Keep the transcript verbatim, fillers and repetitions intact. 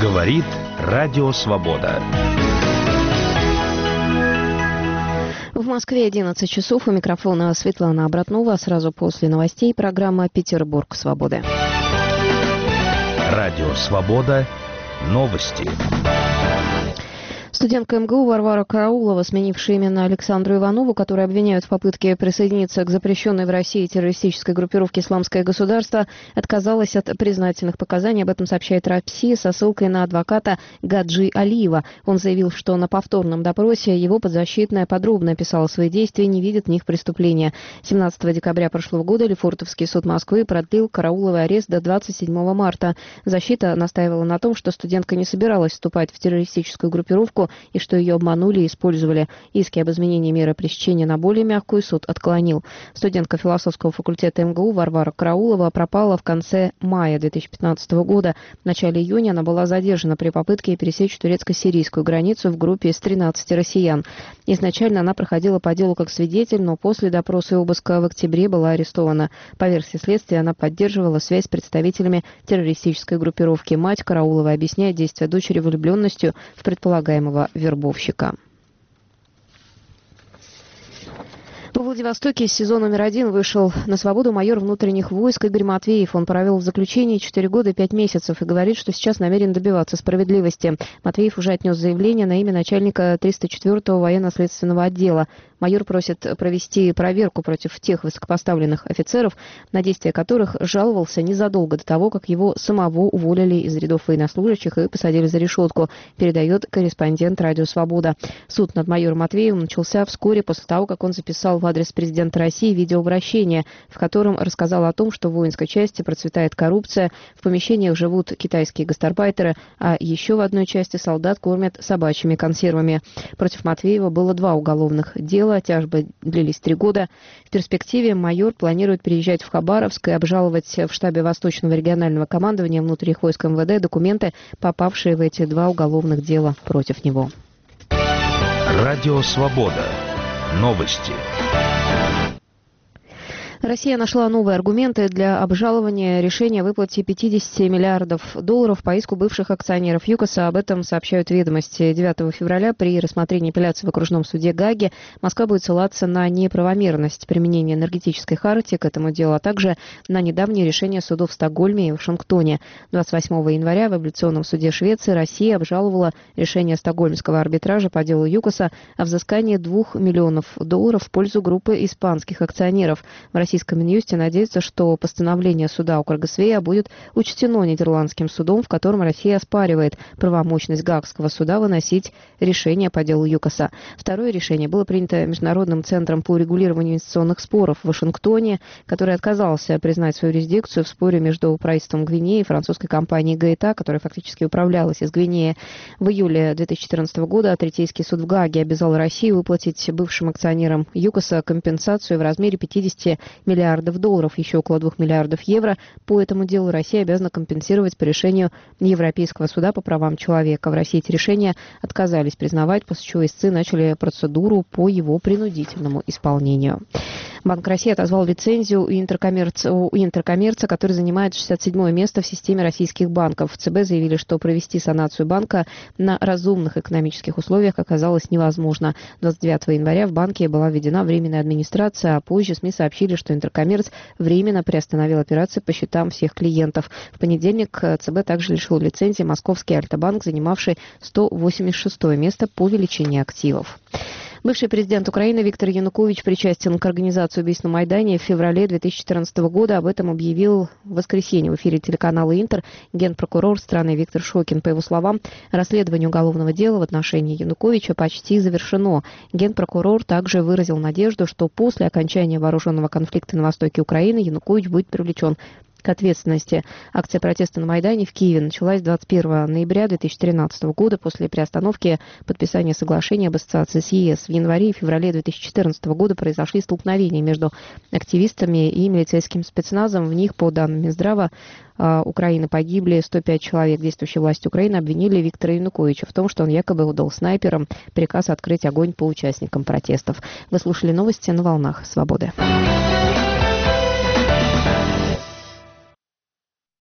Говорит Радио Свобода. В Москве одиннадцать часов. У микрофона Светлана Обратнова. Сразу после новостей программа «Петербург свободы». Радио Свобода. Новости. Студентка эм гэ у Варвара Караулова, сменившая именно Александру Иванову, которую обвиняют в попытке присоединиться к запрещенной в России террористической группировке «Исламское государство», отказалась от признательных показаний. Об этом сообщает РАПСИ со ссылкой на адвоката Гаджи Алиева. Он заявил, что на повторном допросе его подзащитная подробно описала свои действия и не видит в них преступления. семнадцатого декабря прошлого года Лефортовский суд Москвы продлил Карауловой арест до двадцать седьмого марта. Защита настаивала на том, что студентка не собиралась вступать в террористическую группировку и что ее обманули и использовали. Иски об изменении меры пресечения на более мягкую суд отклонил. Студентка философского факультета эм гэ у Варвара Караулова пропала в конце мая две тысячи пятнадцатого года. В начале июня она была задержана при попытке пересечь турецко-сирийскую границу в группе из тринадцати россиян. Изначально она проходила по делу как свидетель, но после допроса и обыска в октябре была арестована. По версии следствия, она поддерживала связь с представителями террористической группировки. Мать Карауловой объясняет действия дочери влюбленностью в предполагаемого вербовщика. В Владивостоке из СИЗО номер один вышел на свободу майор внутренних войск Игорь Матвеев. Он провел в заключении четыре года и пять месяцев и говорит, что сейчас намерен добиваться справедливости. Матвеев уже отнес заявление на имя начальника триста четвёртого военно-следственного отдела. Майор просит провести проверку против тех высокопоставленных офицеров, на действия которых жаловался незадолго до того, как его самого уволили из рядов военнослужащих и посадили за решетку, передает корреспондент «Радио Свобода». Суд над майором Матвеевым начался вскоре после того, как он записал в адрес президента России видеообращение, в котором рассказал о том, что в воинской части процветает коррупция, в помещениях живут китайские гастарбайтеры, а еще в одной части солдат кормят собачьими консервами. Против Матвеева было два уголовных дела. Тяжбы длились три года. В перспективе майор планирует переезжать в Хабаровск и обжаловать в штабе Восточного регионального командования внутренних войск эм вэ дэ документы, попавшие в эти два уголовных дела против него. Радио Свобода. Новости. Россия нашла новые аргументы для обжалования решения о выплате пятидесяти миллиардов долларов по иску бывших акционеров ЮКОСа. Об этом сообщают «Ведомости». девятого февраля при рассмотрении апелляции в окружном суде Гааги Москва будет ссылаться на неправомерность применения энергетической хартии к этому делу, а также на недавнее решение судов в Стокгольме и Вашингтоне. двадцать восьмого января в апелляционном суде Швеции Россия обжаловала решение стокгольмского арбитража по делу ЮКОСа о взыскании двух миллионов долларов в пользу группы испанских акционеров. В России В российском Минюсте надеется, что постановление суда округа Свея будет учтено Нидерландским судом, в котором Россия оспаривает правомочность Гаагского суда выносить решение по делу ЮКОСа. Второе решение было принято Международным центром по урегулированию инвестиционных споров в Вашингтоне, который отказался признать свою юрисдикцию в споре между правительством Гвинеи и французской компанией ГЭТА, которая фактически управлялась из Гвинеи. В июле две тысячи четырнадцатого года Третейский суд в Гааге обязал Россию выплатить бывшим акционерам ЮКОСа компенсацию в размере пятидесяти миллиардов долларов, еще около двух миллиардов евро. По этому делу Россия обязана компенсировать по решению Европейского суда по правам человека. В России эти решения отказались признавать, после чего истцы начали процедуру по его принудительному исполнению. Банк России отозвал лицензию у Интеркоммерца, у Интеркоммерца, который занимает шестьдесят седьмое место в системе российских банков. В ЦБ заявили, что провести санацию банка на разумных экономических условиях оказалось невозможно. двадцать девятого января в банке была введена временная администрация, а позже СМИ сообщили, что Интеркоммерц временно приостановил операции по счетам всех клиентов. В понедельник ЦБ также лишил лицензии московский Альта-банк, занимавший сто восемьдесят шестое место по величине активов. Бывший президент Украины Виктор Янукович причастен к организации убийств на Майдане в феврале две тысячи четырнадцатого года. Об этом объявил в воскресенье в эфире телеканала «Интер» генпрокурор страны Виктор Шокин. По его словам, расследование уголовного дела в отношении Януковича почти завершено. Генпрокурор также выразил надежду, что после окончания вооруженного конфликта на востоке Украины Янукович будет привлечен к ответственности. Акция протеста на Майдане в Киеве началась двадцать первого ноября две тысячи тринадцатого года после приостановки подписания соглашения об ассоциации с ЕС. В январе и феврале две тысячи четырнадцатого года произошли столкновения между активистами и милицейским спецназом. В них, по данным Минздрава Украины, погибли сто пять человек. Действующие власти Украины обвинили Виктора Януковича в том, что он якобы отдал снайперам приказ открыть огонь по участникам протестов. Вы слушали новости на волнах Свободы.